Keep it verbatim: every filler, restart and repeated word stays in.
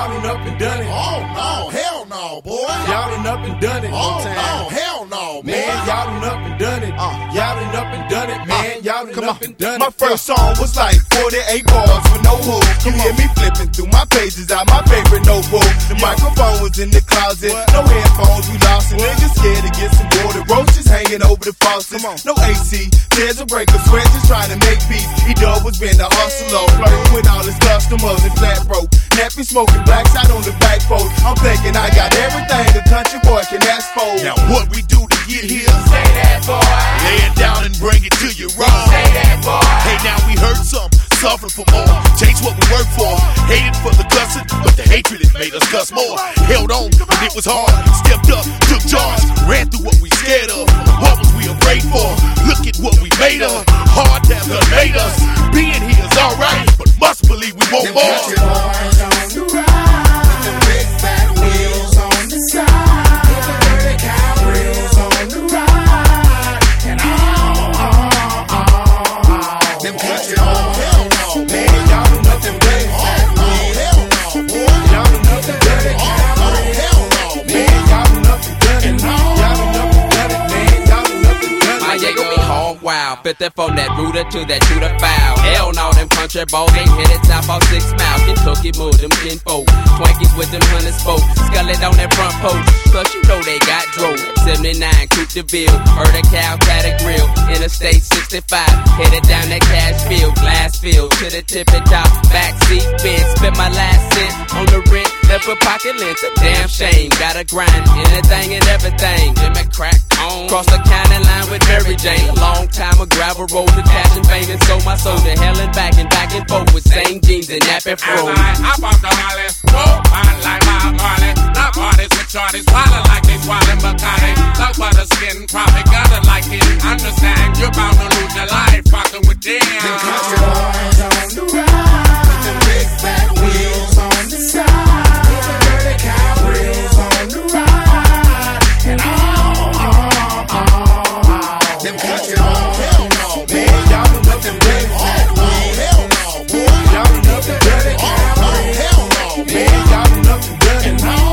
y'all done up and done it. Oh no, hell no, boy. Y'all done up and done it. Oh no, hell no, boy. Man, y'all done up and done it. Uh, y'all done up and done it, man. Y'all done up and done My it. first song was like forty-eight bars with no hook. You hear me flipping through my pages out my favorite notebook. The microphone was in the closet. No headphones, we lost it. Niggas scared to get some water. Roaches hanging over the faucet. No A C, tears a breaker, sweat just trying to make beats. E-Dub was being the hustler, flirting with all his customers and flat broke. Nappy smoking blacks out on the back porch. I'm thinking I got everything a country boy can ask for. Now what we do to get here? Say that, boy. Lay it down and bring it to you raw. Say that, boy. Hey, now we heard some, suffer for more. Change what we work for. Hated for the cussing, but the hatred it made us cuss more. Held on, but it was hard. Stepped up, took charge, ran through what we scared of. What was we afraid for? Look at what we made of. Hard that done made us. Being here is alright, but must believe we want more. Country boys on the ride, with the big fat wheels on the side, with the dirty cow wheels on the ride, and all, all, all, all. Them country boys, hell no, Man, y'all done up and done it. oh no, hell no, boy. Y'all done up and done it. Oh hell no, Man, y'all done up and done it. Y'all done up and done it, man. Y'all done up and done it. My Jago be hog wild, fifty from that rooter to that shooter foul. Hell no, them country boys ain't hit it top off six miles. Kentucky mud, them kinfolk. Twankies with them hundred spoke. Scullet on that front porch. Plus you know they got drove. seventy-nine Coupe de Ville. Heard a cow, cat a grill. Interstate sixty-five. Headed down that cash field. Glass field to the tippy top. Backseat bench. Spent my last cent on the rent. Left a pocket lint. A damn shame. Gotta grind anything and everything. Jimmy crack on. Cross the county line with Mary Jane. A long time a gravel road to cash and fame. And sold my soul to hell and back and back and forth with same jeans and nappy fro. Hop off the holly, whoa, fine like my Marley. Not parties with shorties, swallowing like they swallowing Bacardi. Talk about the skin, probably gotta like it. Understand, you're bound to lose your life, fucking with them. them country boys on the ride, with the big fat wheels on the side, with the dirty cow wheels on the ride, and all, all, all, all. Them country boys, hell no, Man, y'all done up and done it. oh hell no, boy. Y'all done up and done it. Oh hell no, Man, y'all done up and done it.